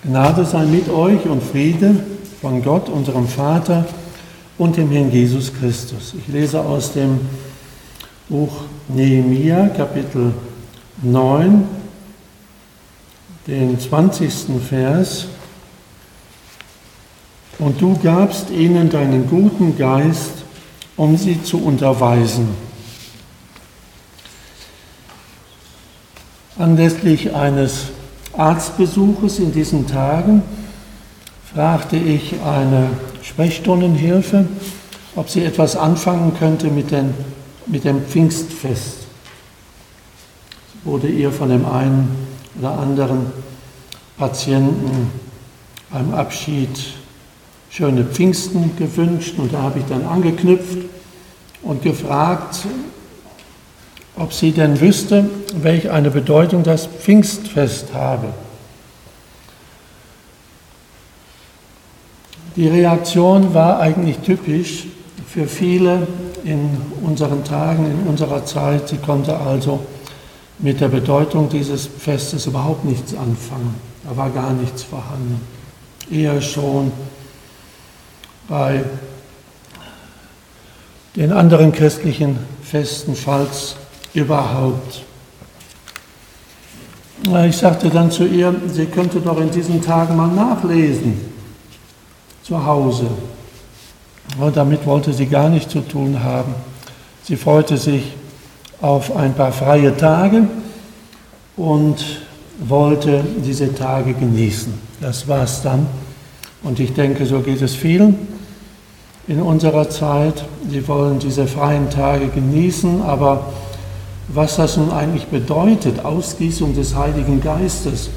Gnade sei mit euch und Friede von Gott, unserem Vater und dem Herrn Jesus Christus. Ich lese aus dem Buch Nehemia, Kapitel 9, den 20. Vers. Und du gabst ihnen deinen guten Geist, um sie zu unterweisen. Anlässlich eines Arztbesuches in diesen Tagen fragte ich eine Sprechstundenhilfe, ob sie etwas anfangen könnte mit dem Pfingstfest. Es wurde ihr von dem einen oder anderen Patienten beim Abschied schöne Pfingsten gewünscht, und da habe ich dann angeknüpft und gefragt, ob sie denn wüsste, welch eine Bedeutung das Pfingstfest habe. Die Reaktion war eigentlich typisch für viele in unseren Tagen, in unserer Zeit. Sie konnte also mit der Bedeutung dieses Festes überhaupt nichts anfangen. Da war gar nichts vorhanden. Eher schon bei den anderen christlichen Festen, falls überhaupt. Ich sagte dann zu ihr, sie könnte doch in diesen Tagen mal nachlesen, zu Hause. Und damit wollte sie gar nichts zu tun haben. Sie freute sich auf ein paar freie Tage und wollte diese Tage genießen. Das war es dann. Und ich denke, so geht es vielen in unserer Zeit. Sie wollen diese freien Tage genießen, aber was das nun eigentlich bedeutet, Ausgießung des Heiligen Geistes,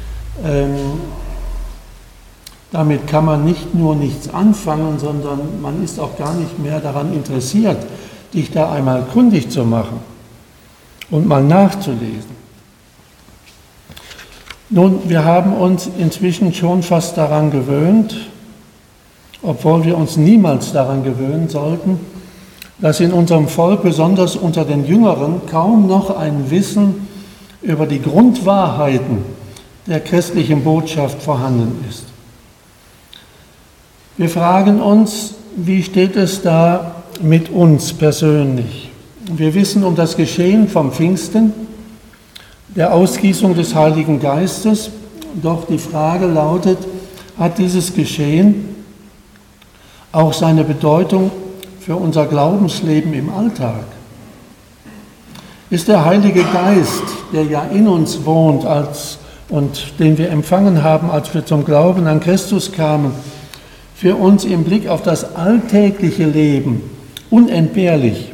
damit kann man nicht nur nichts anfangen, sondern man ist auch gar nicht mehr daran interessiert, dich da einmal kundig zu machen und mal nachzulesen. Nun, wir haben uns inzwischen schon fast daran gewöhnt, obwohl wir uns niemals daran gewöhnen sollten, dass in unserem Volk, besonders unter den Jüngeren, kaum noch ein Wissen über die Grundwahrheiten der christlichen Botschaft vorhanden ist. Wir fragen uns, wie steht es da mit uns persönlich? Wir wissen um das Geschehen vom Pfingsten, der Ausgießung des Heiligen Geistes, doch die Frage lautet, hat dieses Geschehen auch seine Bedeutung für unser Glaubensleben im Alltag? Ist der Heilige Geist, der ja in uns wohnt und den wir empfangen haben, als wir zum Glauben an Christus kamen, für uns im Blick auf das alltägliche Leben unentbehrlich?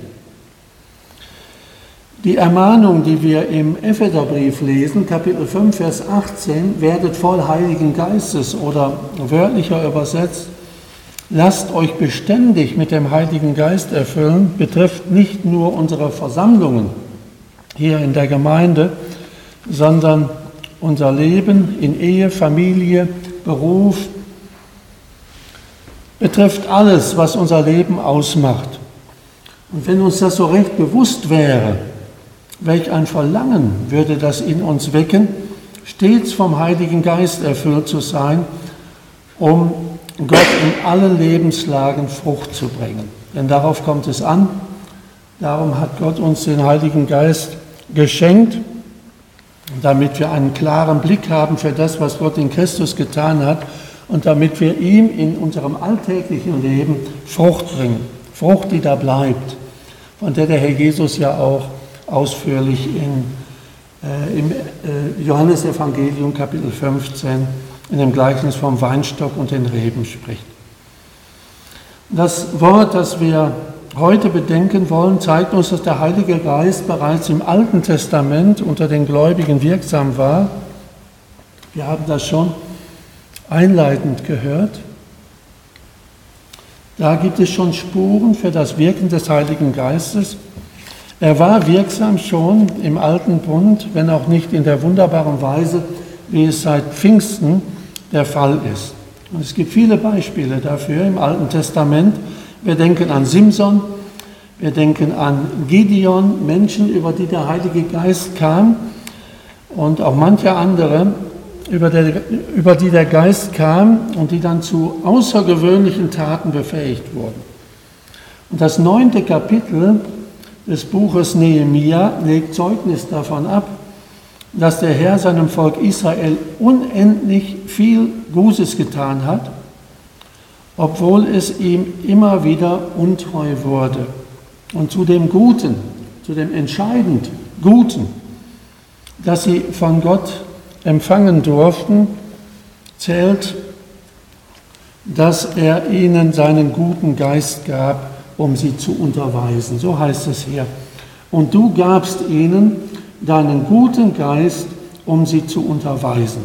Die Ermahnung, die wir im Epheserbrief lesen, Kapitel 5, Vers 18, werdet voll Heiligen Geistes, oder wörtlicher übersetzt, lasst euch beständig mit dem Heiligen Geist erfüllen, betrifft nicht nur unsere Versammlungen hier in der Gemeinde, sondern unser Leben in Ehe, Familie, Beruf, betrifft alles, was unser Leben ausmacht. Und wenn uns das so recht bewusst wäre, welch ein Verlangen würde das in uns wecken, stets vom Heiligen Geist erfüllt zu sein, um Gott in allen Lebenslagen Frucht zu bringen. Denn darauf kommt es an. Darum hat Gott uns den Heiligen Geist geschenkt, damit wir einen klaren Blick haben für das, was Gott in Christus getan hat, und damit wir ihm in unserem alltäglichen Leben Frucht bringen. Frucht, die da bleibt, von der Herr Jesus ja auch ausführlich im Johannesevangelium Kapitel 15 in dem Gleichnis vom Weinstock und den Reben spricht. Das Wort, das wir heute bedenken wollen, zeigt uns, dass der Heilige Geist bereits im Alten Testament unter den Gläubigen wirksam war. Wir haben das schon einleitend gehört. Da gibt es schon Spuren für das Wirken des Heiligen Geistes. Er war wirksam schon im Alten Bund, wenn auch nicht in der wunderbaren Weise, wie es seit Pfingsten der Fall ist. Und es gibt viele Beispiele dafür im Alten Testament. Wir denken an Simson, wir denken an Gideon, Menschen, über die der Heilige Geist kam, und auch manche andere, über die der Geist kam und die dann zu außergewöhnlichen Taten befähigt wurden. Und das 9. Kapitel des Buches Nehemia legt Zeugnis davon ab, dass der Herr seinem Volk Israel unendlich viel Gutes getan hat, obwohl es ihm immer wieder untreu wurde. Und zu dem Guten, zu dem entscheidend Guten, das sie von Gott empfangen durften, zählt, dass er ihnen seinen guten Geist gab, um sie zu unterweisen. So heißt es hier. Und du gabst ihnen deinen guten Geist, um sie zu unterweisen.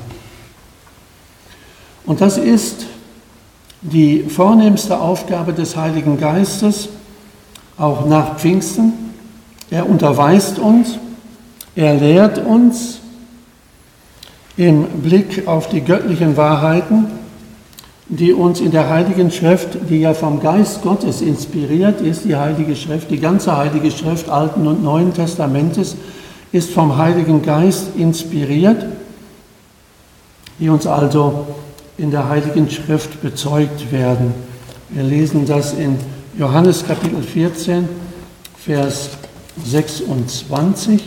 Und das ist die vornehmste Aufgabe des Heiligen Geistes, auch nach Pfingsten. Er unterweist uns, er lehrt uns im Blick auf die göttlichen Wahrheiten, die uns in der Heiligen Schrift, die ja vom Geist Gottes inspiriert ist, die Heilige Schrift, die ganze Heilige Schrift Alten und Neuen Testamentes, ist vom Heiligen Geist inspiriert, die uns also in der Heiligen Schrift bezeugt werden. Wir lesen das in Johannes Kapitel 14, Vers 26.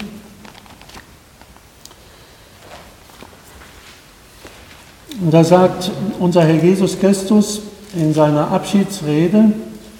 Und da sagt unser Herr Jesus Christus in seiner Abschiedsrede,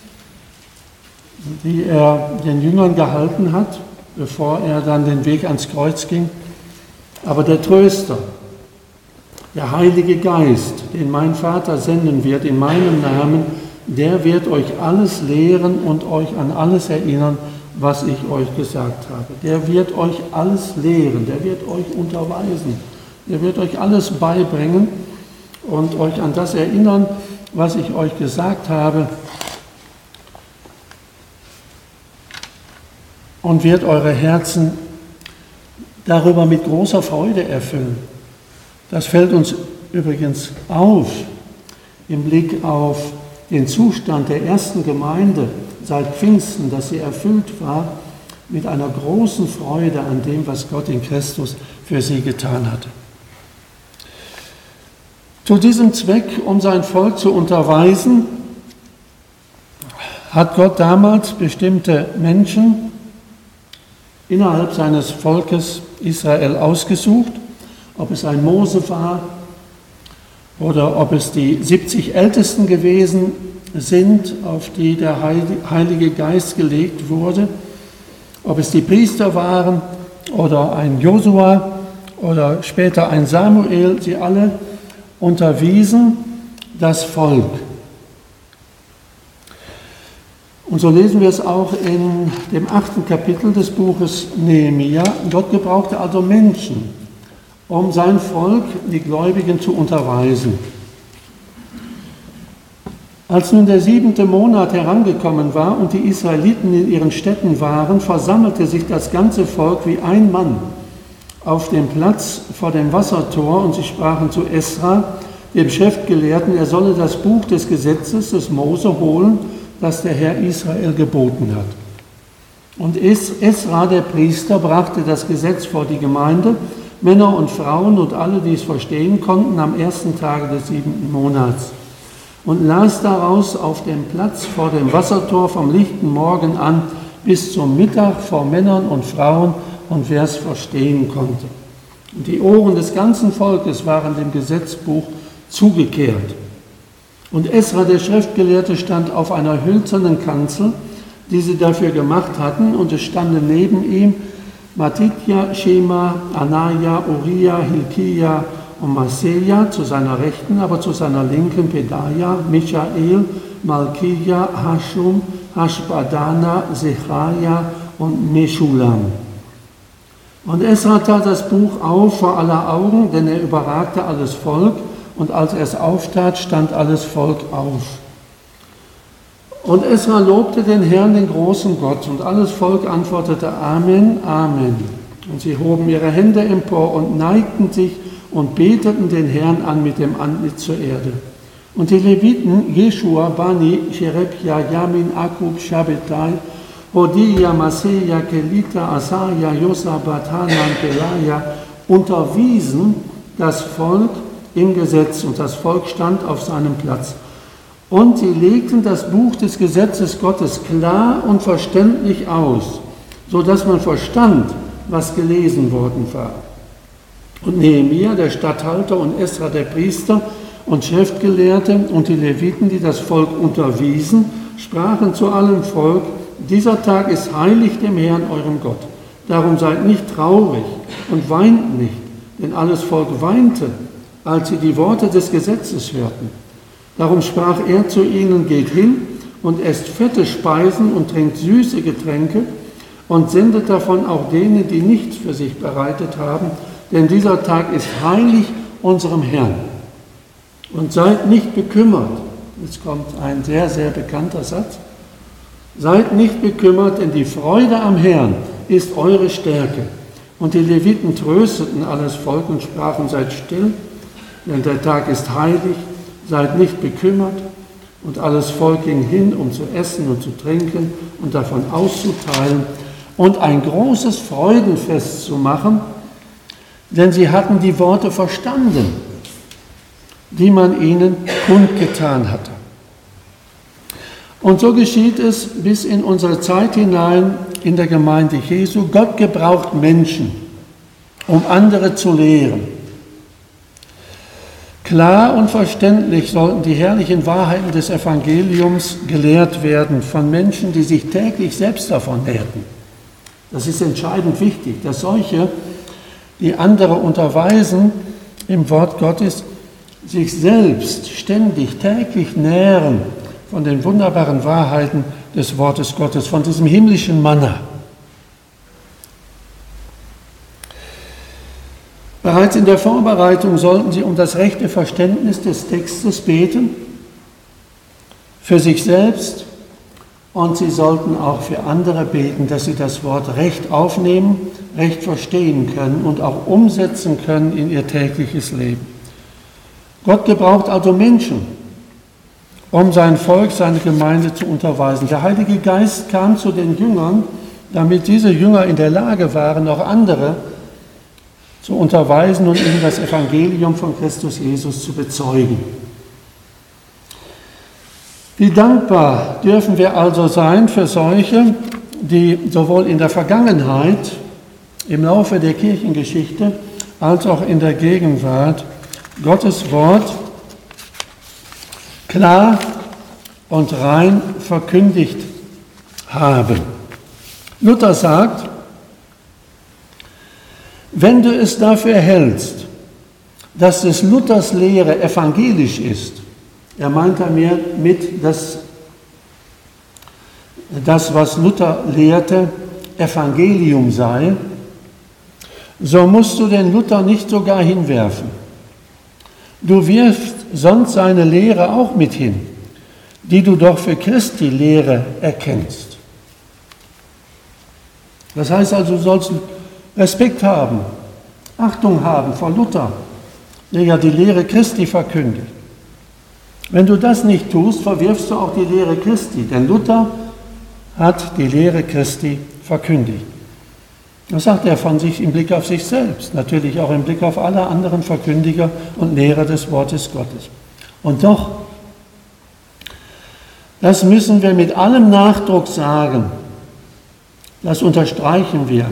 die er den Jüngern gehalten hat, bevor er dann den Weg ans Kreuz ging: Aber der Tröster, der Heilige Geist, den mein Vater senden wird in meinem Namen, der wird euch alles lehren und euch an alles erinnern, was ich euch gesagt habe. Der wird euch alles lehren, der wird euch unterweisen, der wird euch alles beibringen und euch an das erinnern, was ich euch gesagt habe, und wird eure Herzen darüber mit großer Freude erfüllen. Das fällt uns übrigens auf im Blick auf den Zustand der ersten Gemeinde seit Pfingsten, dass sie erfüllt war mit einer großen Freude an dem, was Gott in Christus für sie getan hatte. Zu diesem Zweck, um sein Volk zu unterweisen, hat Gott damals bestimmte Menschen innerhalb seines Volkes Israel ausgesucht, ob es ein Mose war oder ob es die 70 Ältesten gewesen sind, auf die der Heilige Geist gelegt wurde, ob es die Priester waren oder ein Josua oder später ein Samuel, sie alle unterwiesen das Volk. Und so lesen wir es auch in dem 8. Kapitel des Buches Nehemia. Gott gebrauchte also Menschen, um sein Volk, die Gläubigen, zu unterweisen. Als nun der 7. Monat herangekommen war und die Israeliten in ihren Städten waren, versammelte sich das ganze Volk wie ein Mann auf dem Platz vor dem Wassertor, und sie sprachen zu Esra, dem Schriftgelehrten, er solle das Buch des Gesetzes des Mose holen, das der Herr Israel geboten hat. Und Esra, der Priester, brachte das Gesetz vor die Gemeinde, Männer und Frauen und alle, die es verstehen konnten, am 1. Tage des 7. Monats, und las daraus auf dem Platz vor dem Wassertor vom lichten Morgen an bis zum Mittag vor Männern und Frauen und wer es verstehen konnte. Und die Ohren des ganzen Volkes waren dem Gesetzbuch zugekehrt. Und Esra, der Schriftgelehrte, stand auf einer hölzernen Kanzel, die sie dafür gemacht hatten, und es standen neben ihm Matithia, Schema, Anaja, Uriah, Hilkia und Maseja zu seiner Rechten, aber zu seiner Linken Pedaja, Michael, Malkija, Hashum, Hashbadana, Secharia und Meschulam. Und Esra tat das Buch auf vor aller Augen, denn er überragte alles Volk, und als er es auftat, stand alles Volk auf. Und Esra lobte den Herrn, den großen Gott, und alles Volk antwortete Amen, Amen. Und sie hoben ihre Hände empor und neigten sich und beteten den Herrn an mit dem Antlitz zur Erde. Und die Leviten, Jeschua, Bani, Sherebja, Yamin, Akub, Shabbetai, Hodia, Maseja, Kelita, Asaja, Josabat, Hanan, Pelaja, unterwiesen das Volk im Gesetz und das Volk stand auf seinem Platz. Und sie legten das Buch des Gesetzes Gottes klar und verständlich aus, sodass man verstand, was gelesen worden war. Und Nehemia, der Statthalter, und Esra, der Priester und Schriftgelehrte, und die Leviten, die das Volk unterwiesen, sprachen zu allem Volk: Dieser Tag ist heilig dem Herrn, eurem Gott. Darum seid nicht traurig und weint nicht, denn alles Volk weinte, als sie die Worte des Gesetzes hörten. Darum sprach er zu ihnen: Geht hin und esst fette Speisen und trinkt süße Getränke und sendet davon auch denen, die nichts für sich bereitet haben, denn dieser Tag ist heilig unserem Herrn. Und seid nicht bekümmert. Jetzt kommt ein sehr, sehr bekannter Satz. Seid nicht bekümmert, denn die Freude am Herrn ist eure Stärke. Und die Leviten trösteten alles Volk und sprachen: Seid still, denn der Tag ist heilig, seid nicht bekümmert. Und alles Volk ging hin, um zu essen und zu trinken und davon auszuteilen und ein großes Freudenfest zu machen, denn sie hatten die Worte verstanden, die man ihnen kundgetan hatte. Und so geschieht es bis in unsere Zeit hinein in der Gemeinde Jesu. Gott gebraucht Menschen, um andere zu lehren. Klar und verständlich sollten die herrlichen Wahrheiten des Evangeliums gelehrt werden von Menschen, die sich täglich selbst davon nährten. Das ist entscheidend wichtig, dass solche, die andere unterweisen im Wort Gottes, sich selbst ständig, täglich nähren von den wunderbaren Wahrheiten des Wortes Gottes, von diesem himmlischen Manna. Bereits in der Vorbereitung sollten sie um das rechte Verständnis des Textes beten, für sich selbst, und sie sollten auch für andere beten, dass sie das Wort recht aufnehmen, recht verstehen können und auch umsetzen können in ihr tägliches Leben. Gott gebraucht also Menschen, um sein Volk, seine Gemeinde zu unterweisen. Der Heilige Geist kam zu den Jüngern, damit diese Jünger in der Lage waren, auch andere zu unterweisen und ihnen das Evangelium von Christus Jesus zu bezeugen. Wie dankbar dürfen wir also sein für solche, die sowohl in der Vergangenheit, im Laufe der Kirchengeschichte, als auch in der Gegenwart Gottes Wort klar und rein verkündigt haben. Luther sagt: Wenn du es dafür hältst, dass des Luthers Lehre evangelisch ist, er meint damit, dass das, was Luther lehrte, Evangelium sei, so musst du den Luther nicht sogar hinwerfen. Du wirfst sonst seine Lehre auch mit hin, die du doch für Christi Lehre erkennst. Das heißt also, du sollst Respekt haben, Achtung haben vor Luther, der ja die Lehre Christi verkündet. Wenn du das nicht tust, verwirfst du auch die Lehre Christi, denn Luther hat die Lehre Christi verkündigt. Das sagt er von sich im Blick auf sich selbst, natürlich auch im Blick auf alle anderen Verkündiger und Lehrer des Wortes Gottes. Und doch, das müssen wir mit allem Nachdruck sagen, das unterstreichen wir.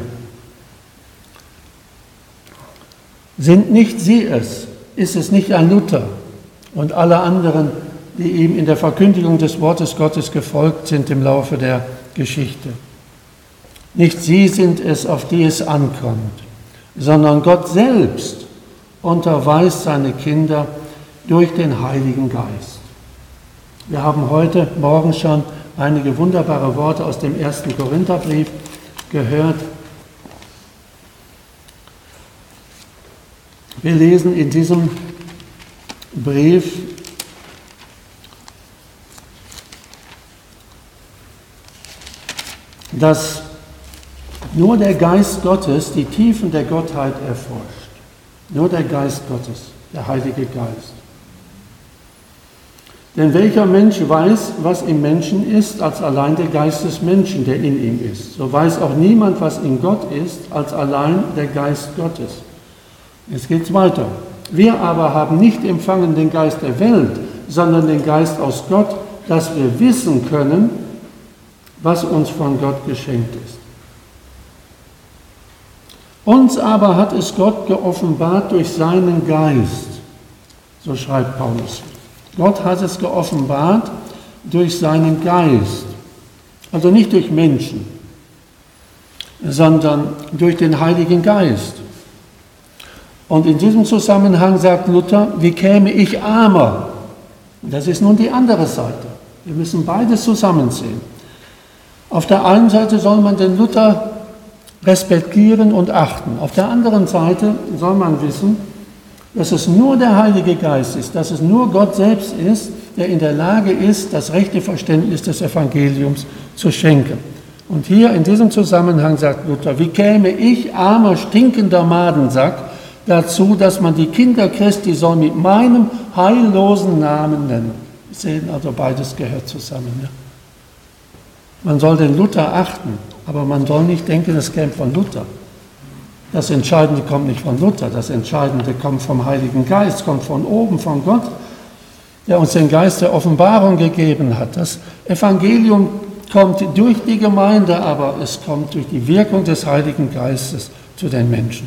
Sind nicht sie es, ist es nicht ein Luther und alle anderen, die ihm in der Verkündigung des Wortes Gottes gefolgt sind im Laufe der Geschichte. Nicht sie sind es, auf die es ankommt, sondern Gott selbst unterweist seine Kinder durch den Heiligen Geist. Wir haben heute Morgen schon einige wunderbare Worte aus dem 1. Korintherbrief gehört. Wir lesen in diesem Brief dass nur der Geist Gottes die Tiefen der Gottheit erforscht. Nur der Geist Gottes, der Heilige Geist. Denn welcher Mensch weiß, was im Menschen ist, als allein der Geist des Menschen, der in ihm ist. So weiß auch niemand, was in Gott ist, als allein der Geist Gottes. Jetzt geht es weiter. Wir aber haben nicht empfangen den Geist der Welt, sondern den Geist aus Gott, dass wir wissen können, was uns von Gott geschenkt ist. Uns aber hat es Gott geoffenbart durch seinen Geist, so schreibt Paulus. Gott hat es geoffenbart durch seinen Geist, also nicht durch Menschen, sondern durch den Heiligen Geist. Und in diesem Zusammenhang sagt Luther, wie käme ich armer? Das ist nun die andere Seite. Wir müssen beides zusammensehen. Auf der einen Seite soll man den Luther respektieren und achten. Auf der anderen Seite soll man wissen, dass es nur der Heilige Geist ist, dass es nur Gott selbst ist, der in der Lage ist, das rechte Verständnis des Evangeliums zu schenken. Und hier in diesem Zusammenhang sagt Luther, wie käme ich, armer, stinkender Madensack, dazu, dass man die Kinder Christi soll mit meinem heillosen Namen nennen. Sie sehen also, beides gehört zusammen. Ja? Man soll den Luther achten, aber man soll nicht denken, es käme von Luther. Das Entscheidende kommt nicht von Luther, das Entscheidende kommt vom Heiligen Geist, kommt von oben, von Gott, der uns den Geist der Offenbarung gegeben hat. Das Evangelium kommt durch die Gemeinde, aber es kommt durch die Wirkung des Heiligen Geistes zu den Menschen.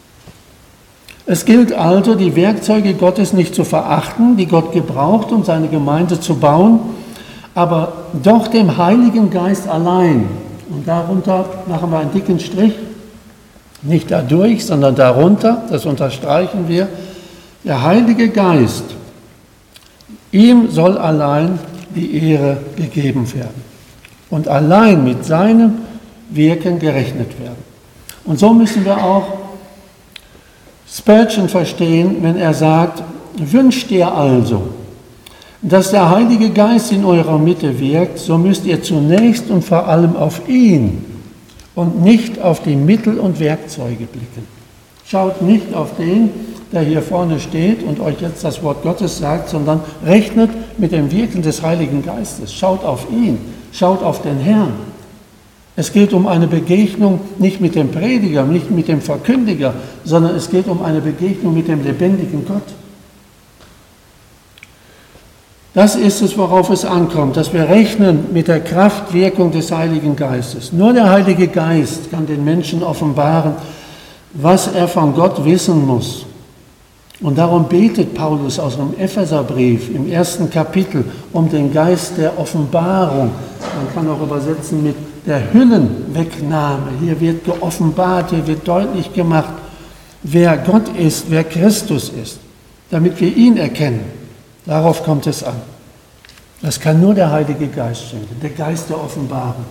Es gilt also, die Werkzeuge Gottes nicht zu verachten, die Gott gebraucht, um seine Gemeinde zu bauen, aber doch dem Heiligen Geist allein. Und darunter machen wir einen dicken Strich, nicht dadurch, sondern darunter, das unterstreichen wir, der Heilige Geist, ihm soll allein die Ehre gegeben werden und allein mit seinem Wirken gerechnet werden. Und so müssen wir auch Spurgeon verstehen, wenn er sagt, wünscht ihr also, dass der Heilige Geist in eurer Mitte wirkt, so müsst ihr zunächst und vor allem auf ihn und nicht auf die Mittel und Werkzeuge blicken. Schaut nicht auf den, der hier vorne steht und euch jetzt das Wort Gottes sagt, sondern rechnet mit dem Wirken des Heiligen Geistes. Schaut auf ihn, schaut auf den Herrn. Es geht um eine Begegnung nicht mit dem Prediger, nicht mit dem Verkündiger, sondern es geht um eine Begegnung mit dem lebendigen Gott. Das ist es, worauf es ankommt, dass wir rechnen mit der Kraftwirkung des Heiligen Geistes. Nur der Heilige Geist kann den Menschen offenbaren, was er von Gott wissen muss. Und darum betet Paulus aus dem Epheserbrief im 1. Kapitel um den Geist der Offenbarung. Man kann auch übersetzen mit der Hüllenwegnahme. Hier wird geoffenbart, hier wird deutlich gemacht, wer Gott ist, wer Christus ist, damit wir ihn erkennen. Darauf kommt es an. Das kann nur der Heilige Geist schenken, der Geist der Offenbarung.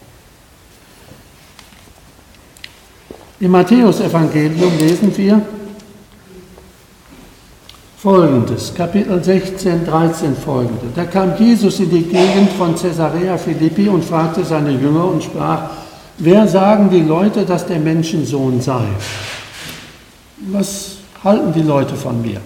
Im Matthäus-Evangelium lesen wir Folgendes, Kapitel 16, 13 folgende. Da kam Jesus in die Gegend von Caesarea Philippi und fragte seine Jünger und sprach, wer sagen die Leute, dass der Menschensohn sei? Was halten die Leute von mir?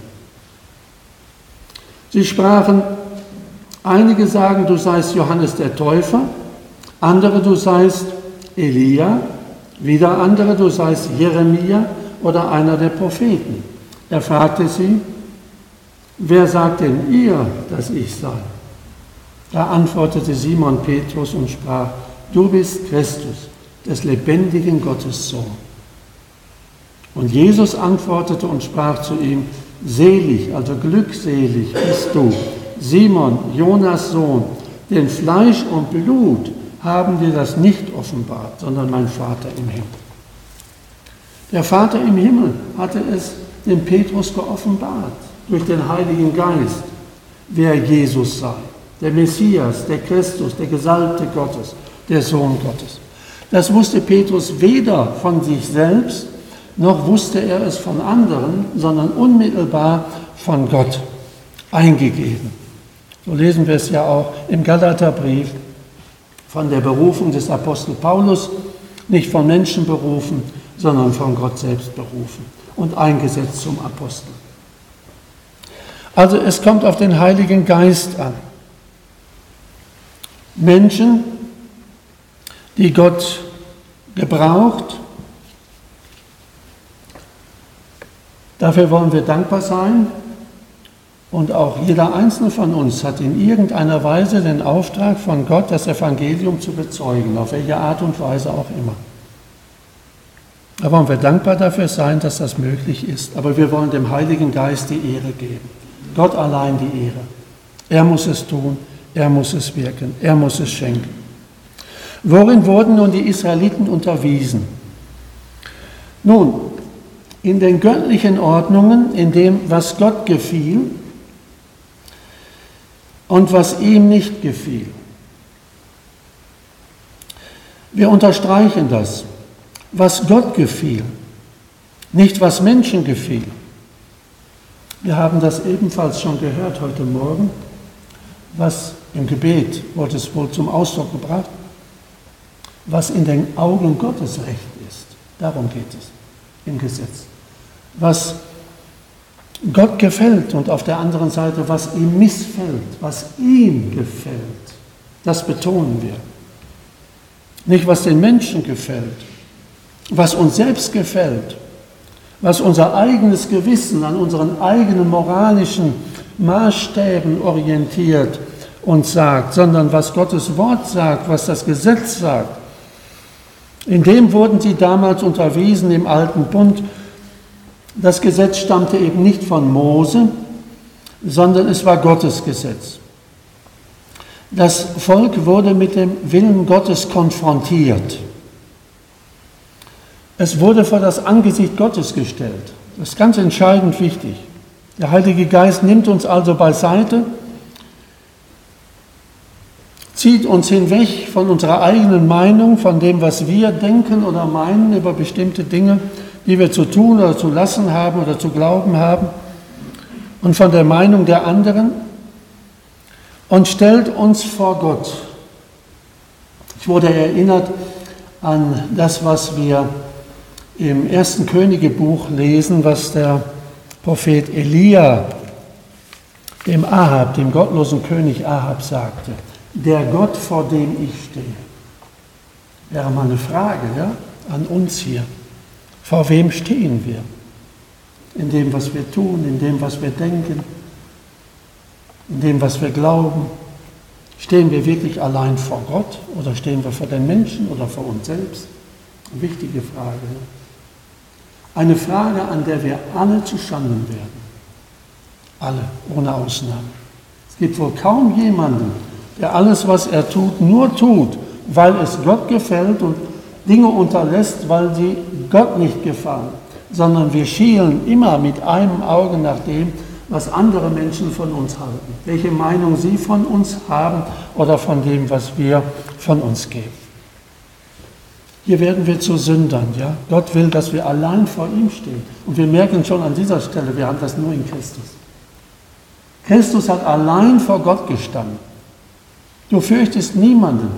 Sie sprachen, einige sagen, du seist Johannes der Täufer, andere, du seist Elia, wieder andere, du seist Jeremia oder einer der Propheten. Er fragte sie, wer sagt denn ihr, dass ich sei? Da antwortete Simon Petrus und sprach, du bist Christus, des lebendigen Gottes Sohn. Und Jesus antwortete und sprach zu ihm, selig, also glückselig bist du, Simon, Jonas Sohn, denn Fleisch und Blut haben dir das nicht offenbart, sondern mein Vater im Himmel. Der Vater im Himmel hatte es dem Petrus geoffenbart, durch den Heiligen Geist, wer Jesus sei, der Messias, der Christus, der Gesalbte Gottes, der Sohn Gottes. Das wusste Petrus weder von sich selbst, noch wusste er es von anderen, sondern unmittelbar von Gott eingegeben. So lesen wir es ja auch im Galaterbrief von der Berufung des Apostel Paulus, nicht von Menschen berufen, sondern von Gott selbst berufen und eingesetzt zum Apostel. Also es kommt auf den Heiligen Geist an. Menschen, die Gott gebraucht, Dafür wollen wir dankbar sein und auch jeder Einzelne von uns hat in irgendeiner Weise den Auftrag von Gott, das Evangelium zu bezeugen, auf welche Art und Weise auch immer. Da wollen wir dankbar dafür sein, dass das möglich ist, aber wir wollen dem Heiligen Geist die Ehre geben. Gott allein die Ehre. Er muss es tun, er muss es wirken, er muss es schenken. Worin wurden nun die Israeliten unterwiesen? Nun, in den göttlichen Ordnungen, in dem, was Gott gefiel und was ihm nicht gefiel. Wir unterstreichen das, was Gott gefiel, nicht was Menschen gefiel. Wir haben das ebenfalls schon gehört heute Morgen, was im Gebet wurde es wohl zum Ausdruck gebracht, was in den Augen Gottes recht ist. Darum geht es im Gesetz. Was Gott gefällt und auf der anderen Seite, was ihm missfällt, was ihm gefällt, das betonen wir. Nicht, was den Menschen gefällt, was uns selbst gefällt, was unser eigenes Gewissen an unseren eigenen moralischen Maßstäben orientiert und sagt, sondern was Gottes Wort sagt, was das Gesetz sagt. In dem wurden sie damals unterwiesen im Alten Bund. Das Gesetz stammte eben nicht von Mose, sondern es war Gottes Gesetz. Das Volk wurde mit dem Willen Gottes konfrontiert. Es wurde vor das Angesicht Gottes gestellt. Das ist ganz entscheidend wichtig. Der Heilige Geist nimmt uns also beiseite, zieht uns hinweg von unserer eigenen Meinung, von dem, was wir denken oder meinen über bestimmte Dinge, die wir zu tun oder zu lassen haben oder zu glauben haben, und von der Meinung der anderen und stellt uns vor Gott. Ich wurde erinnert an das, was wir im 1. Königebuch lesen, was der Prophet Elia dem Ahab, dem gottlosen König Ahab, sagte. Der Gott, vor dem ich stehe. Wäre mal eine Frage, ja, an uns hier. Vor wem stehen wir? In dem, was wir tun, in dem, was wir denken, in dem, was wir glauben. Stehen wir wirklich allein vor Gott oder stehen wir vor den Menschen oder vor uns selbst? Eine wichtige Frage. Eine Frage, an der wir alle zustanden werden. Alle, ohne Ausnahme. Es gibt wohl kaum jemanden, der alles, was er tut, nur tut, weil es Gott gefällt und Dinge unterlässt, weil sie Gott nicht gefallen, sondern wir schielen immer mit einem Auge nach dem, was andere Menschen von uns halten, welche Meinung sie von uns haben oder von dem, was wir von uns geben. Hier werden wir zu Sündern. Ja? Gott will, dass wir allein vor ihm stehen. Und wir merken schon an dieser Stelle, wir haben das nur in Christus. Christus hat allein vor Gott gestanden. Du fürchtest niemanden.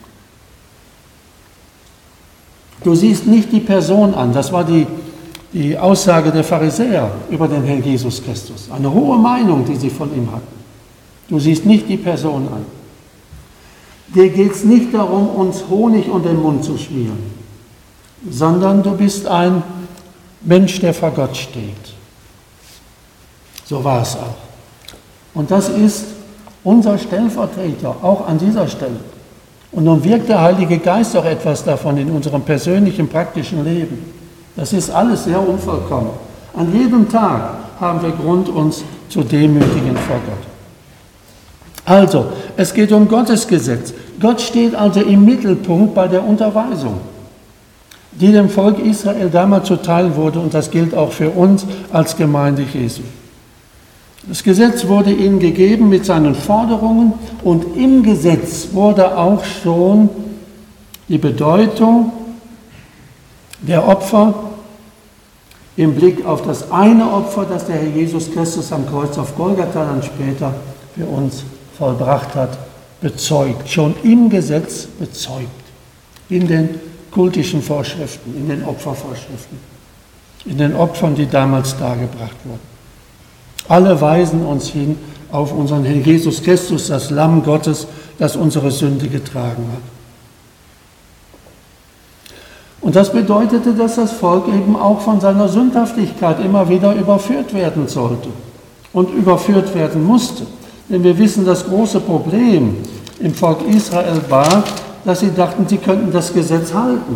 Du siehst nicht die Person an. Das war die Aussage der Pharisäer über den Herrn Jesus Christus. Eine hohe Meinung, die sie von ihm hatten. Du siehst nicht die Person an. Dir geht es nicht darum, uns Honig um den Mund zu schmieren, sondern du bist ein Mensch, der vor Gott steht. So war es auch. Und das ist unser Stellvertreter, auch an dieser Stelle. Und nun wirkt der Heilige Geist auch etwas davon in unserem persönlichen, praktischen Leben. Das ist alles sehr unvollkommen. An jedem Tag haben wir Grund, uns zu demütigen vor Gott. Also, es geht um Gottes Gesetz. Gott steht also im Mittelpunkt bei der Unterweisung, die dem Volk Israel damals zuteil wurde, und das gilt auch für uns als Gemeinde Jesu. Das Gesetz wurde ihnen gegeben mit seinen Forderungen, und im Gesetz wurde auch schon die Bedeutung der Opfer im Blick auf das eine Opfer, das der Herr Jesus Christus am Kreuz auf Golgatha dann später für uns vollbracht hat, bezeugt. Schon im Gesetz bezeugt. In den kultischen Vorschriften, in den Opfervorschriften, in den Opfern, die damals dargebracht wurden. Alle weisen uns hin auf unseren Herrn Jesus Christus, das Lamm Gottes, das unsere Sünde getragen hat. Und das bedeutete, dass das Volk eben auch von seiner Sündhaftigkeit immer wieder überführt werden sollte und überführt werden musste. Denn wir wissen, das große Problem im Volk Israel war, dass sie dachten, sie könnten das Gesetz halten.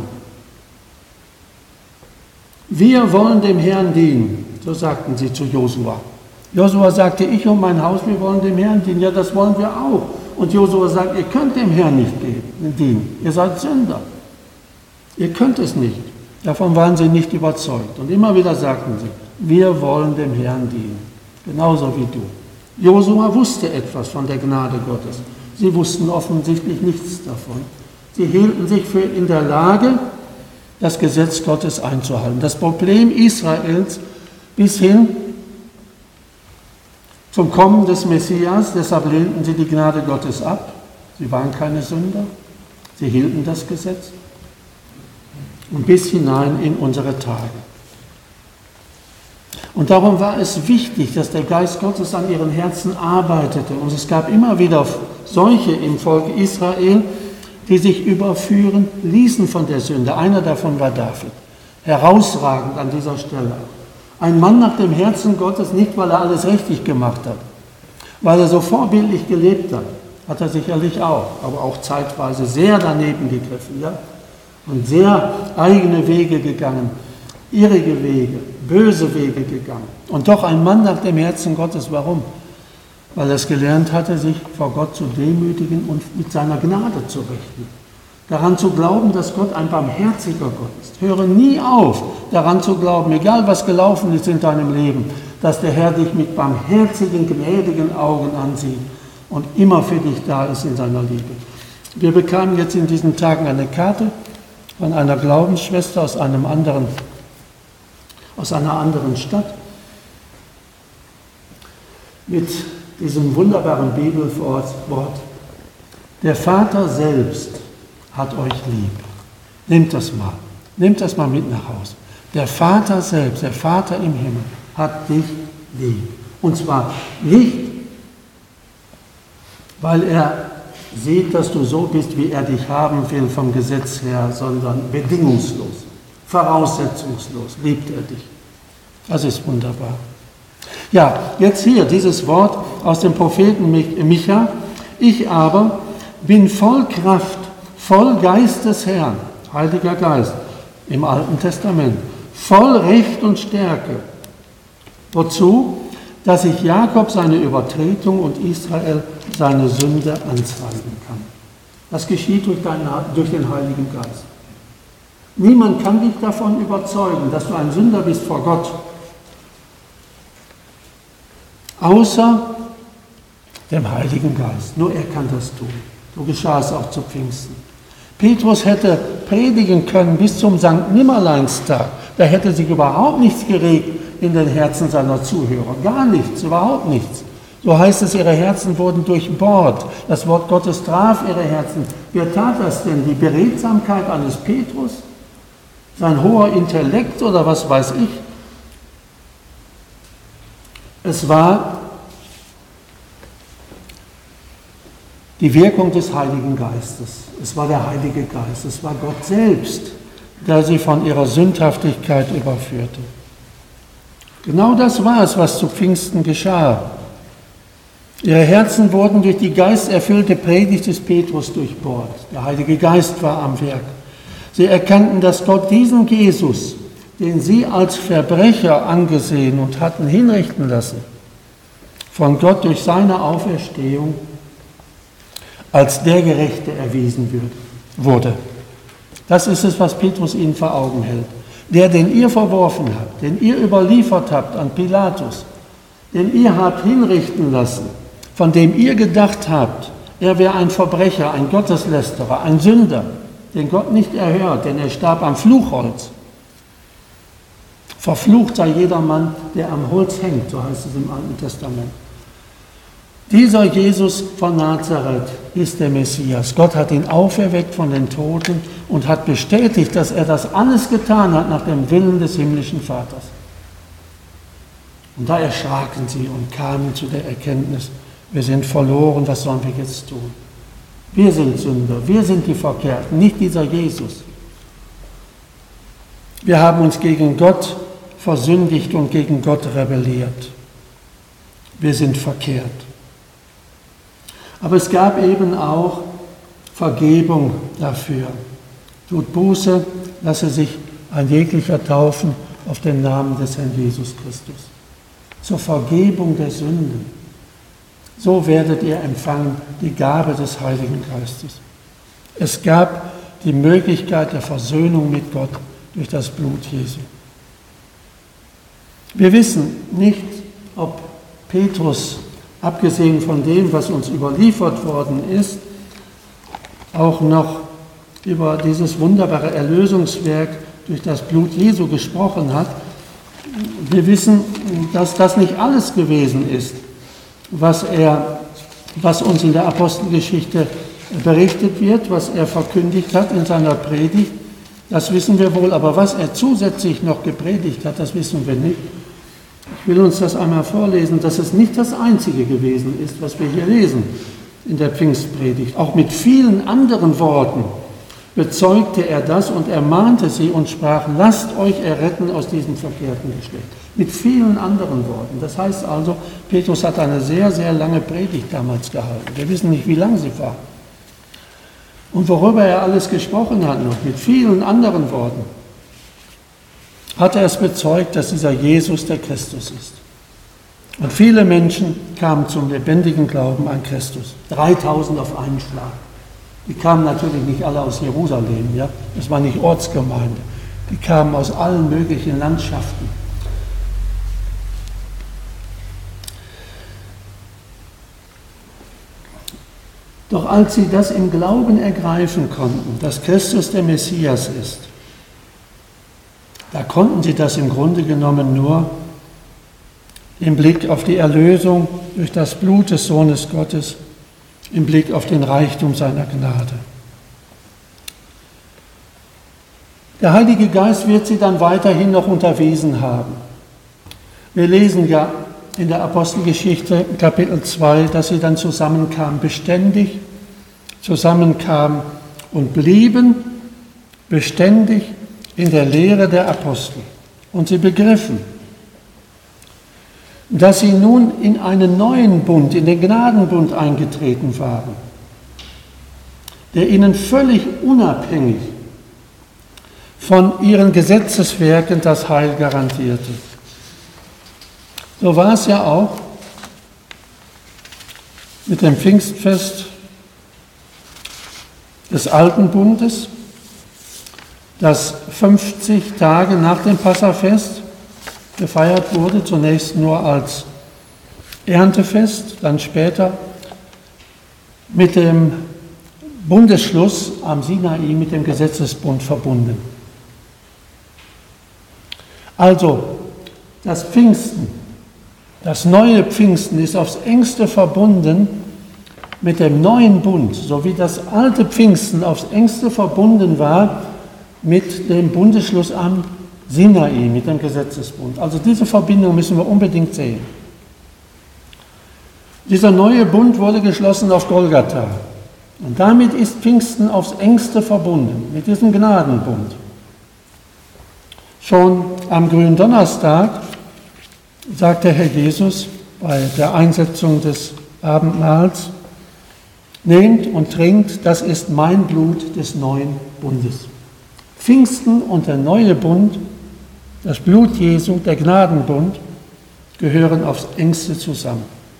Wir wollen dem Herrn dienen, so sagten sie zu Josua. Josua sagte, ich und mein Haus, wir wollen dem Herrn dienen. Ja, das wollen wir auch. Und Josua sagt, ihr könnt dem Herrn nicht dienen. Ihr seid Sünder. Ihr könnt es nicht. Davon waren sie nicht überzeugt. Und immer wieder sagten sie, wir wollen dem Herrn dienen. Genauso wie du. Josua wusste etwas von der Gnade Gottes. Sie wussten offensichtlich nichts davon. Sie hielten sich für in der Lage, das Gesetz Gottes einzuhalten. Das Problem Israels bis hin zum Kommen des Messias, deshalb lehnten sie die Gnade Gottes ab. Sie waren keine Sünder. Sie hielten das Gesetz. Und bis hinein in unsere Tage. Und darum war es wichtig, dass der Geist Gottes an ihren Herzen arbeitete. Und es gab immer wieder solche im Volk Israel, die sich überführen ließen von der Sünde. Einer davon war David. Herausragend an dieser Stelle. Ein Mann nach dem Herzen Gottes, nicht weil er alles richtig gemacht hat, weil er so vorbildlich gelebt hat, hat er sicherlich auch, aber auch zeitweise sehr daneben gegriffen, ja? Und sehr eigene Wege gegangen, irrige Wege, böse Wege gegangen. Und doch ein Mann nach dem Herzen Gottes. Warum? Weil er es gelernt hatte, sich vor Gott zu demütigen und mit seiner Gnade zu rechnen. Daran zu glauben, dass Gott ein barmherziger Gott ist. Höre nie auf, daran zu glauben, egal was gelaufen ist in deinem Leben, dass der Herr dich mit barmherzigen, gnädigen Augen ansieht und immer für dich da ist in seiner Liebe. Wir bekamen jetzt in diesen Tagen eine Karte von einer Glaubensschwester aus einer anderen Stadt mit diesem wunderbaren Bibelwort: Der Vater selbst hat euch lieb. Nehmt das mal mit nach Hause. Der Vater selbst, der Vater im Himmel, hat dich lieb. Und zwar nicht, weil er sieht, dass du so bist, wie er dich haben will vom Gesetz her, sondern bedingungslos, voraussetzungslos liebt er dich. Das ist wunderbar. Ja, jetzt hier dieses Wort aus dem Propheten Micha. Ich aber bin voll Kraft, voll Geist des Herrn, Heiliger Geist im Alten Testament, voll Recht und Stärke. Wozu? Dass ich Jakob seine Übertretung und Israel seine Sünde anzeigen kann. Das geschieht durch den Heiligen Geist. Niemand kann dich davon überzeugen, dass du ein Sünder bist vor Gott, außer dem Heiligen Geist. Nur er kann das tun. So geschah es auch zu Pfingsten. Petrus hätte predigen können bis zum Sankt Nimmerleinstag. Da hätte sich überhaupt nichts geregt in den Herzen seiner Zuhörer. Gar nichts, überhaupt nichts. So heißt es, ihre Herzen wurden durchbohrt. Das Wort Gottes traf ihre Herzen. Wer tat das denn? Die Beredsamkeit eines Petrus? Sein hoher Intellekt oder was weiß ich? Es war die Wirkung des Heiligen Geistes. Es war der Heilige Geist. Es war Gott selbst, der sie von ihrer Sündhaftigkeit überführte. Genau das war es, was zu Pfingsten geschah. Ihre Herzen wurden durch die geisterfüllte Predigt des Petrus durchbohrt. Der Heilige Geist war am Werk. Sie erkannten, dass Gott diesen Jesus, den sie als Verbrecher angesehen und hatten hinrichten lassen, von Gott durch seine Auferstehung als der Gerechte erwiesen wurde. Das ist es, was Petrus ihnen vor Augen hält. Der, den ihr verworfen habt, den ihr überliefert habt an Pilatus, den ihr habt hinrichten lassen, von dem ihr gedacht habt, er wäre ein Verbrecher, ein Gotteslästerer, ein Sünder, den Gott nicht erhört, denn er starb am Fluchholz. Verflucht sei jeder Mann, der am Holz hängt, so heißt es im Alten Testament. Dieser Jesus von Nazareth ist der Messias. Gott hat ihn auferweckt von den Toten und hat bestätigt, dass er das alles getan hat nach dem Willen des himmlischen Vaters. Und da erschraken sie und kamen zu der Erkenntnis, wir sind verloren, was sollen wir jetzt tun? Wir sind Sünder, wir sind die Verkehrten, nicht dieser Jesus. Wir haben uns gegen Gott versündigt und gegen Gott rebelliert. Wir sind verkehrt. Aber es gab eben auch Vergebung dafür. Tut Buße, lasse sich ein jeglicher taufen auf den Namen des Herrn Jesus Christus. Zur Vergebung der Sünden. So werdet ihr empfangen die Gabe des Heiligen Geistes. Es gab die Möglichkeit der Versöhnung mit Gott durch das Blut Jesu. Wir wissen nicht, ob Petrus, abgesehen von dem, was uns überliefert worden ist, auch noch über dieses wunderbare Erlösungswerk durch das Blut Jesu gesprochen hat. Wir wissen, dass das nicht alles gewesen ist, was uns in der Apostelgeschichte berichtet wird, was er verkündigt hat in seiner Predigt. Das wissen wir wohl, aber was er zusätzlich noch gepredigt hat, das wissen wir nicht. Ich will uns das einmal vorlesen, dass es nicht das Einzige gewesen ist, was wir hier lesen in der Pfingstpredigt. Auch mit vielen anderen Worten bezeugte er das und ermahnte sie und sprach, lasst euch erretten aus diesem verkehrten Geschlecht. Mit vielen anderen Worten. Das heißt also, Petrus hat eine sehr, sehr lange Predigt damals gehalten. Wir wissen nicht, wie lang sie war. Und worüber er alles gesprochen hat noch, mit vielen anderen Worten, hat er es bezeugt, dass dieser Jesus der Christus ist. Und viele Menschen kamen zum lebendigen Glauben an Christus. 3000 auf einen Schlag. Die kamen natürlich nicht alle aus Jerusalem, ja? Das war nicht Ortsgemeinde. Die kamen aus allen möglichen Landschaften. Doch als sie das im Glauben ergreifen konnten, dass Christus der Messias ist, da konnten sie das im Grunde genommen nur im Blick auf die Erlösung durch das Blut des Sohnes Gottes, im Blick auf den Reichtum seiner Gnade. Der Heilige Geist wird sie dann weiterhin noch unterwiesen haben. Wir lesen ja in der Apostelgeschichte Kapitel 2, dass sie dann zusammenkamen, beständig zusammenkamen und blieben beständig in der Lehre der Apostel. Und sie begriffen, dass sie nun in einen neuen Bund, in den Gnadenbund eingetreten waren, der ihnen völlig unabhängig von ihren Gesetzeswerken das Heil garantierte. So war es ja auch mit dem Pfingstfest des Alten Bundes, das 50 Tage nach dem Passafest gefeiert wurde, zunächst nur als Erntefest, dann später mit dem Bundesschluss am Sinai mit dem Gesetzesbund verbunden. Also das Pfingsten, das neue Pfingsten ist aufs engste verbunden mit dem neuen Bund, so wie das alte Pfingsten aufs engste verbunden war mit dem Bundesschluss am Sinai, mit dem Gesetzesbund. Also diese Verbindung müssen wir unbedingt sehen. Dieser neue Bund wurde geschlossen auf Golgatha. Und damit ist Pfingsten aufs engste verbunden, mit diesem Gnadenbund. Schon am Gründonnerstag sagte Herr Jesus bei der Einsetzung des Abendmahls, nehmt und trinkt, das ist mein Blut des neuen Bundes. Pfingsten und der neue Bund, das Blut Jesu, der Gnadenbund, gehören aufs engste zusammen.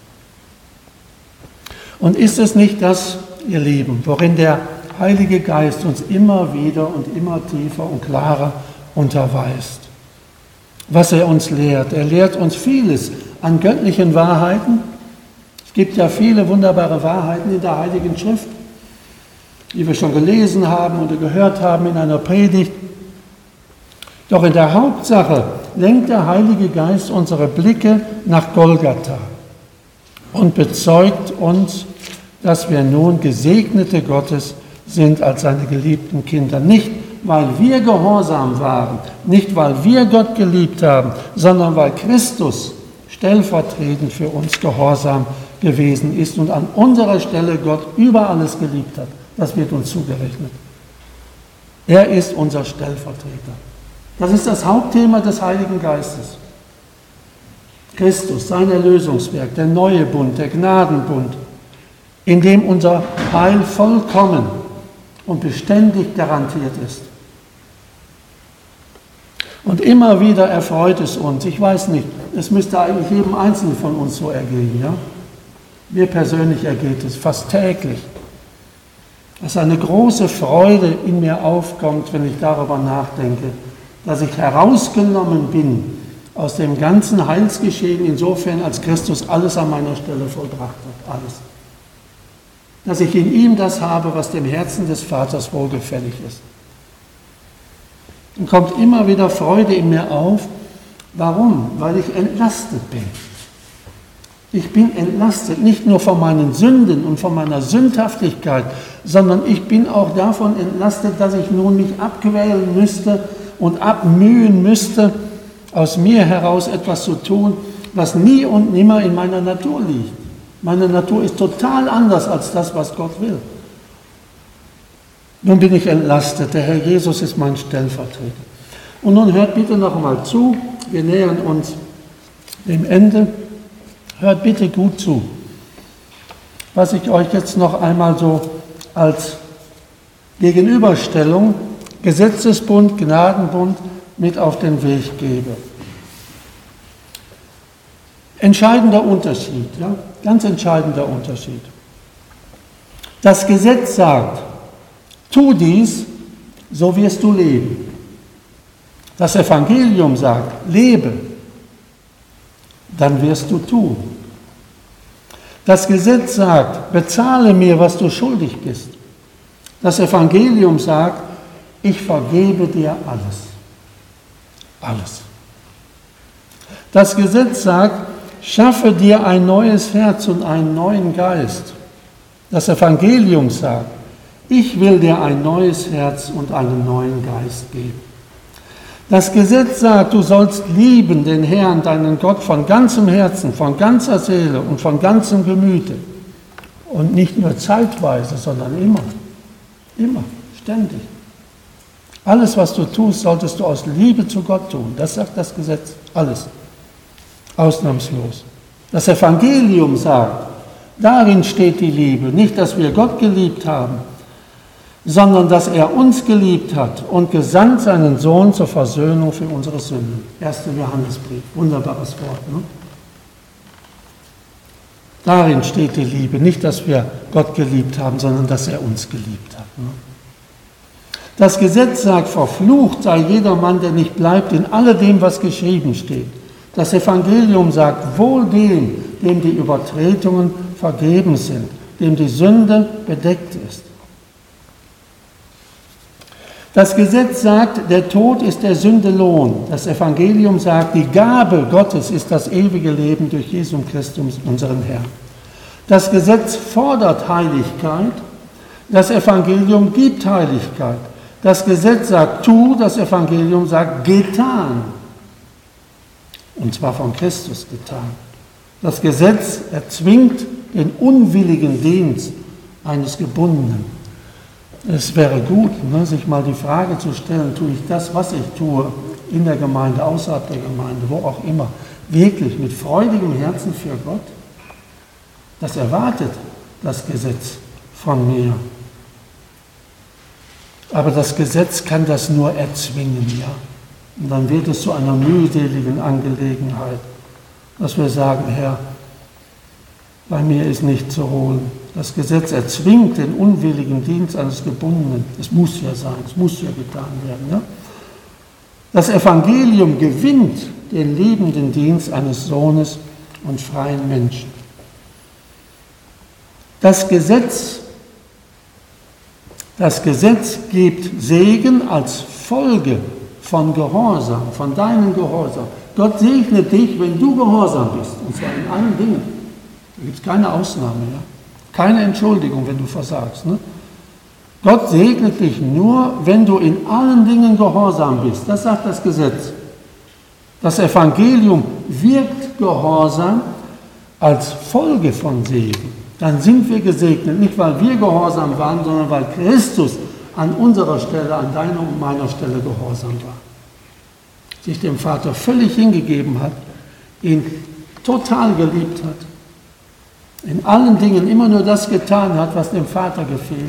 Und ist es nicht das, ihr Lieben, worin der Heilige Geist uns immer wieder und immer tiefer und klarer unterweist? Was er uns lehrt. Er lehrt uns vieles an göttlichen Wahrheiten. Es gibt ja viele wunderbare Wahrheiten in der Heiligen Schrift, die wir schon gelesen haben oder gehört haben in einer Predigt. Doch in der Hauptsache lenkt der Heilige Geist unsere Blicke nach Golgatha und bezeugt uns, dass wir nun Gesegnete Gottes sind als seine geliebten Kinder. Nicht, weil wir gehorsam waren, nicht, weil wir Gott geliebt haben, sondern weil Christus stellvertretend für uns gehorsam gewesen ist und an unserer Stelle Gott über alles geliebt hat. Das wird uns zugerechnet. Er ist unser Stellvertreter. Das ist das Hauptthema des Heiligen Geistes. Christus, sein Erlösungswerk, der neue Bund, der Gnadenbund, in dem unser Heil vollkommen und beständig garantiert ist. Und immer wieder erfreut es uns. Ich weiß nicht, es müsste eigentlich jedem Einzelnen von uns so ergehen. Ja? Mir persönlich ergeht es fast täglich, dass eine große Freude in mir aufkommt, wenn ich darüber nachdenke, dass ich herausgenommen bin aus dem ganzen Heilsgeschehen, insofern als Christus alles an meiner Stelle vollbracht hat. Alles. Dass ich in ihm das habe, was dem Herzen des Vaters wohlgefällig ist. Dann kommt immer wieder Freude in mir auf. Warum? Weil ich entlastet bin. Ich bin entlastet, nicht nur von meinen Sünden und von meiner Sündhaftigkeit, sondern ich bin auch davon entlastet, dass ich nun mich abquälen müsste und abmühen müsste, aus mir heraus etwas zu tun, was nie und nimmer in meiner Natur liegt. Meine Natur ist total anders als das, was Gott will. Nun bin ich entlastet, der Herr Jesus ist mein Stellvertreter. Und nun hört bitte noch einmal zu, wir nähern uns dem Ende. Hört bitte gut zu, was ich euch jetzt noch einmal so als Gegenüberstellung Gesetzesbund, Gnadenbund mit auf den Weg gebe. Entscheidender Unterschied, ja? Ganz entscheidender Unterschied. Das Gesetz sagt, tu dies, so wirst du leben. Das Evangelium sagt, lebe, dann wirst du tun. Das Gesetz sagt, bezahle mir, was du schuldig bist. Das Evangelium sagt, ich vergebe dir alles. Alles. Das Gesetz sagt, schaffe dir ein neues Herz und einen neuen Geist. Das Evangelium sagt, ich will dir ein neues Herz und einen neuen Geist geben. Das Gesetz sagt, du sollst lieben den Herrn, deinen Gott, von ganzem Herzen, von ganzer Seele und von ganzem Gemüte. Und nicht nur zeitweise, sondern immer. Immer, ständig. Alles, was du tust, solltest du aus Liebe zu Gott tun. Das sagt das Gesetz. Alles. Ausnahmslos. Das Evangelium sagt, darin steht die Liebe. Nicht, dass wir Gott geliebt haben, sondern dass er uns geliebt hat und gesandt seinen Sohn zur Versöhnung für unsere Sünden. 1. Johannesbrief, wunderbares Wort. Ne? Darin steht die Liebe, nicht, dass wir Gott geliebt haben, sondern dass er uns geliebt hat. Ne? Das Gesetz sagt, verflucht sei jeder Mann, der nicht bleibt in alledem, was geschrieben steht. Das Evangelium sagt, wohl dem die Übertretungen vergeben sind, dem die Sünde bedeckt ist. Das Gesetz sagt, der Tod ist der Sünde Lohn. Das Evangelium sagt, die Gabe Gottes ist das ewige Leben durch Jesus Christus, unseren Herrn. Das Gesetz fordert Heiligkeit, das Evangelium gibt Heiligkeit. Das Gesetz sagt, tu, das Evangelium sagt, getan. Und zwar von Christus getan. Das Gesetz erzwingt den unwilligen Dienst eines Gebundenen. Es wäre gut, sich mal die Frage zu stellen, tue ich das, was ich tue, in der Gemeinde, außerhalb der Gemeinde, wo auch immer, wirklich mit freudigem Herzen für Gott? Das erwartet das Gesetz von mir. Aber das Gesetz kann das nur erzwingen, ja. Und dann wird es zu einer mühseligen Angelegenheit, dass wir sagen, Herr, bei mir ist nicht zu holen. Das Gesetz erzwingt den unwilligen Dienst eines Gebundenen. Es muss ja sein, es muss ja getan werden. Ja? Das Evangelium gewinnt den liebenden Dienst eines Sohnes und freien Menschen. Das Gesetz gibt Segen als Folge von Gehorsam, von deinem Gehorsam. Gott segnet dich, wenn du gehorsam bist, und zwar in allen Dingen. Da gibt es keine Ausnahme, ja? Keine Entschuldigung, wenn du versagst. Ne? Gott segnet dich nur, wenn du in allen Dingen gehorsam bist. Das sagt das Gesetz. Das Evangelium wirkt Gehorsam als Folge von Segen. Dann sind wir gesegnet, nicht weil wir gehorsam waren, sondern weil Christus an unserer Stelle, an deiner und meiner Stelle gehorsam war. sich dem Vater völlig hingegeben hat, ihn total geliebt hat, in allen Dingen immer nur das getan hat, was dem Vater gefiel.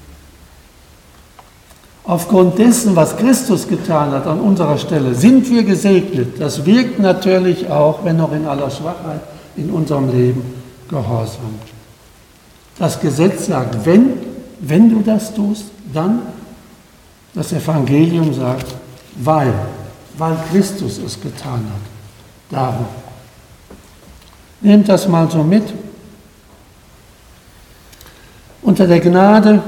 Aufgrund dessen, was Christus getan hat an unserer Stelle, sind wir gesegnet. Das wirkt natürlich auch, wenn noch in aller Schwachheit, in unserem Leben Gehorsam. Das Gesetz sagt, wenn du das tust, dann, das Evangelium sagt, weil Christus es getan hat. Darum. Nehmt das mal so mit. Unter der Gnade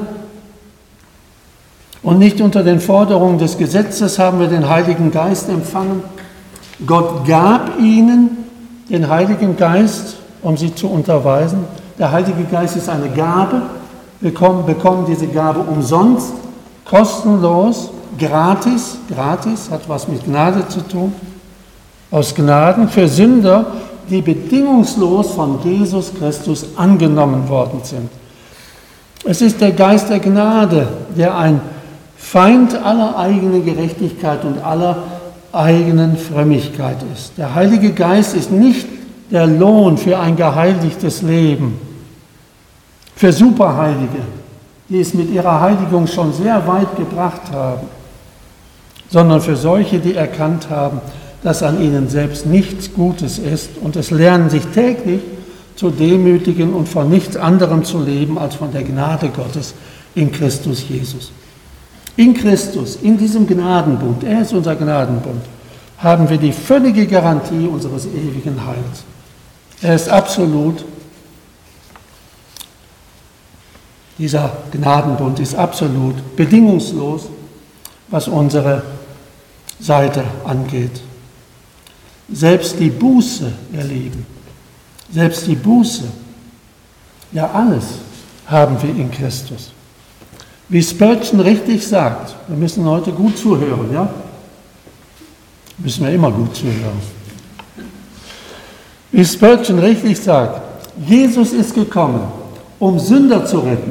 und nicht unter den Forderungen des Gesetzes haben wir den Heiligen Geist empfangen. Gott gab ihnen den Heiligen Geist, um sie zu unterweisen. Der Heilige Geist ist eine Gabe. Wir bekommen diese Gabe umsonst, kostenlos, gratis. Gratis hat was mit Gnade zu tun. Aus Gnaden für Sünder, die bedingungslos von Jesus Christus angenommen worden sind. Es ist der Geist der Gnade, der ein Feind aller eigenen Gerechtigkeit und aller eigenen Frömmigkeit ist. Der Heilige Geist ist nicht der Lohn für ein geheiligtes Leben, für Superheilige, die es mit ihrer Heiligung schon sehr weit gebracht haben, sondern für solche, die erkannt haben, dass an ihnen selbst nichts Gutes ist und es lernen, sich täglich zu demütigen und von nichts anderem zu leben als von der Gnade Gottes in Christus Jesus. In Christus, in diesem Gnadenbund, er ist unser Gnadenbund, haben wir die völlige Garantie unseres ewigen Heils. Er ist absolut, dieser Gnadenbund ist absolut, bedingungslos, was unsere Seite angeht. Selbst die Buße, ihr Lieben, selbst die Buße, ja alles haben wir in Christus. Wie Spurgeon richtig sagt, wir müssen heute gut zuhören, ja? Müssen wir immer gut zuhören. Wie Spurgeon richtig sagt, Jesus ist gekommen, um Sünder zu retten.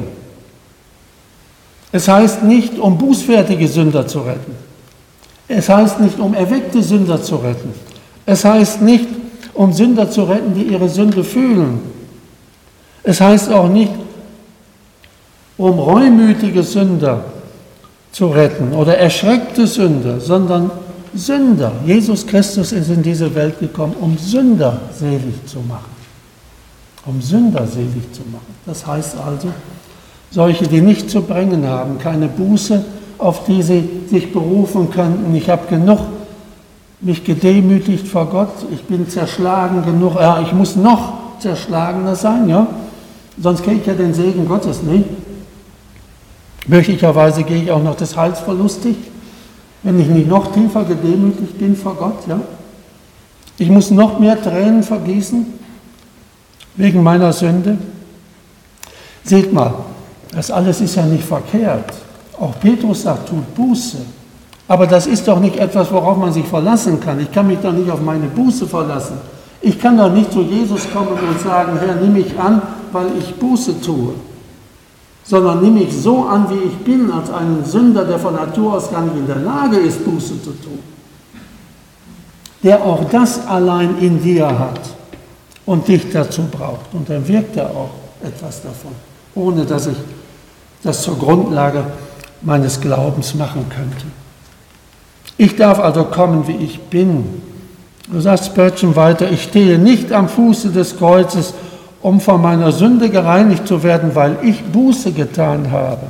Es heißt nicht, um bußfertige Sünder zu retten. Es heißt nicht, um erweckte Sünder zu retten. Es heißt nicht, um Sünder zu retten, die ihre Sünde fühlen. Es heißt auch nicht, um reumütige Sünder zu retten oder erschreckte Sünder, sondern Sünder. Jesus Christus ist in diese Welt gekommen, um Sünder selig zu machen. Um Sünder selig zu machen. Das heißt also, solche, die nicht zu bringen haben, keine Buße, auf die sie sich berufen könnten. Ich habe genug mich gedemütigt vor Gott, ich bin zerschlagen genug, ja, ich muss noch zerschlagener sein, ja? Sonst kriege ich ja den Segen Gottes nicht. Möglicherweise gehe ich auch noch des Heils verlustig, wenn ich nicht noch tiefer gedemütigt bin vor Gott. Ja? Ich muss noch mehr Tränen vergießen wegen meiner Sünde. Seht mal, das alles ist ja nicht verkehrt. Auch Petrus sagt, tut Buße. Aber das ist doch nicht etwas, worauf man sich verlassen kann. Ich kann mich doch nicht auf meine Buße verlassen. Ich kann doch nicht zu Jesus kommen und sagen, Herr, nimm mich an, weil ich Buße tue. Sondern nimm mich so an, wie ich bin, als einen Sünder, der von Natur aus gar nicht in der Lage ist, Buße zu tun. Der auch das allein in dir hat und dich dazu braucht. Und dann wirkt er auch etwas davon, ohne dass ich das zur Grundlage meines Glaubens machen könnte. Ich darf also kommen, wie ich bin. Du sagst Spurgeon weiter, ich stehe nicht am Fuße des Kreuzes, um von meiner Sünde gereinigt zu werden, weil ich Buße getan habe.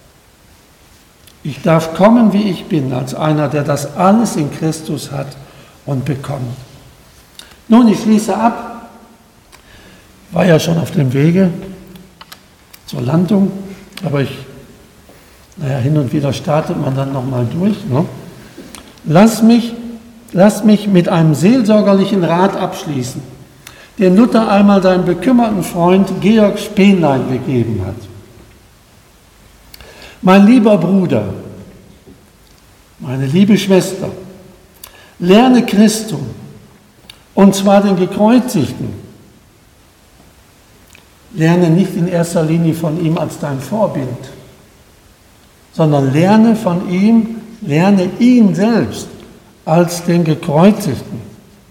Ich darf kommen, wie ich bin, als einer, der das alles in Christus hat und bekommt. Nun, ich schließe ab, war ja schon auf dem Wege zur Landung, aber hin und wieder startet man dann nochmal durch. Ne? Lass mich mit einem seelsorgerlichen Rat abschließen, den Luther einmal seinem bekümmerten Freund Georg Spenlein gegeben hat. Mein lieber Bruder, meine liebe Schwester, lerne Christum, und zwar den Gekreuzigten. Lerne nicht in erster Linie von ihm als dein Vorbild, sondern lerne von ihm, lerne ihn selbst als den Gekreuzigten.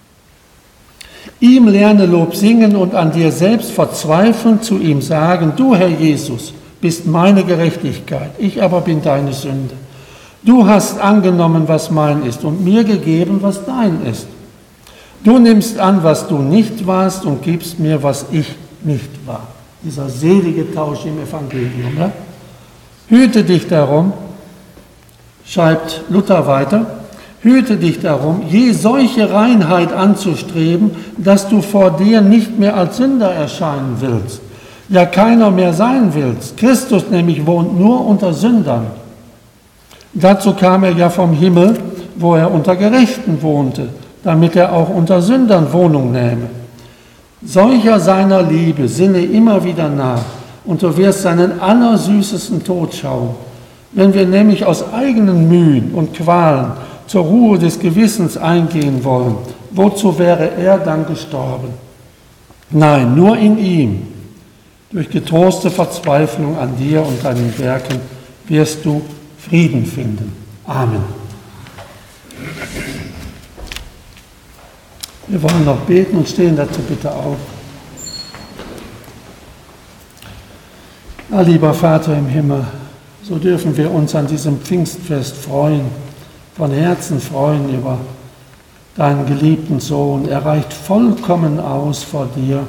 Ihm lerne Lob singen und an dir selbst verzweifeln, zu ihm sagen, du Herr Jesus, bist meine Gerechtigkeit, ich aber bin deine Sünde. Du hast angenommen, was mein ist und mir gegeben, was dein ist. Du nimmst an, was du nicht warst und gibst mir, was ich nicht war. Dieser selige Tausch im Evangelium. Ja? Hüte dich darum, schreibt Luther weiter, hüte dich darum, je solche Reinheit anzustreben, dass du vor dir nicht mehr als Sünder erscheinen willst, ja keiner mehr sein willst. Christus nämlich wohnt nur unter Sündern. Dazu kam er ja vom Himmel, wo er unter Gerechten wohnte, damit er auch unter Sündern Wohnung nähme. Solcher seiner Liebe sinne immer wieder nach und du wirst seinen allersüßesten Tod schauen. Wenn wir nämlich aus eigenen Mühen und Qualen zur Ruhe des Gewissens eingehen wollen, wozu wäre er dann gestorben? Nein, nur in ihm, durch getroste Verzweiflung an dir und deinen Werken, wirst du Frieden finden. Amen. Wir wollen noch beten und stehen dazu bitte auf. Lieber Vater im Himmel, so dürfen wir uns an diesem Pfingstfest freuen, von Herzen freuen über deinen geliebten Sohn. Er reicht vollkommen aus vor dir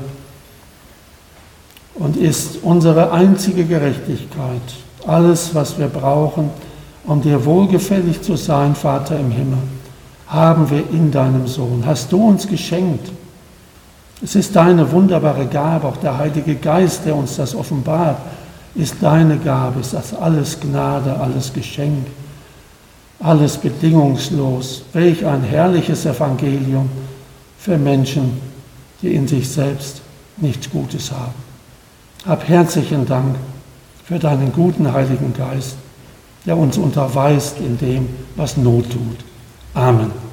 und ist unsere einzige Gerechtigkeit. Alles, was wir brauchen, um dir wohlgefällig zu sein, Vater im Himmel, haben wir in deinem Sohn. Hast du uns geschenkt. Es ist deine wunderbare Gabe, auch der Heilige Geist, der uns das offenbart, ist deine Gabe, ist das alles Gnade, alles Geschenk, alles bedingungslos. Welch ein herrliches Evangelium für Menschen, die in sich selbst nichts Gutes haben. Hab herzlichen Dank für deinen guten Heiligen Geist, der uns unterweist in dem, was Not tut. Amen.